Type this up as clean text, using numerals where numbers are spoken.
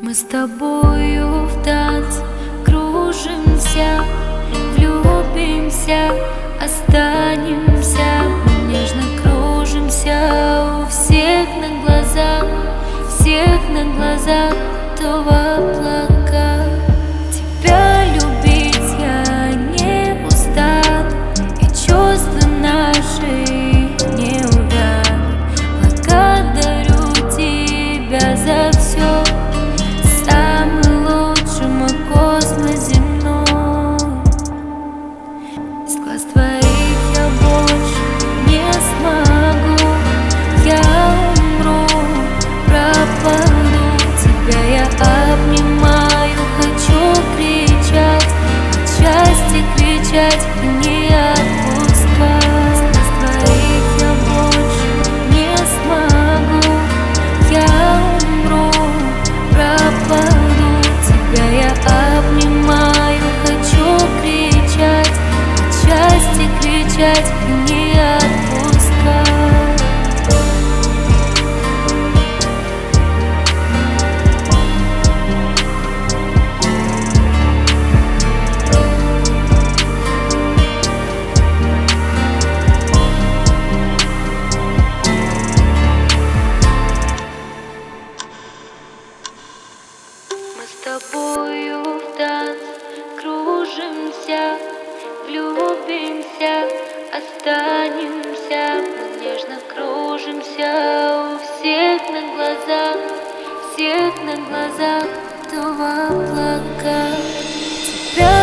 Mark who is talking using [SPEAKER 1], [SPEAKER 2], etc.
[SPEAKER 1] Мы с тобою в танце кружимся, влюбимся, останемся. Мы нежно кружимся у всех на глазах, всех на глазах, то в облаках. Тебя любить я не устану, и чувства наши не увянут. Благодарю тебя за все, самый лучший мой космос земной. Из глаз твоих я больше не смогу, я умру, пропаду. Тебя я обнимаю, хочу кричать, от счастья кричать и не отпускать. Из глаз твоих я больше не смогу, я умру, пропаду. Тебя я обнимаю, хочу кричать, от счастья кричать и не отпускать. Мы с тобою в танце кружимся, влюбимся, останемся. Мы нежно кружимся у всех на глазах, всех на глазах, то в облаках. Тебя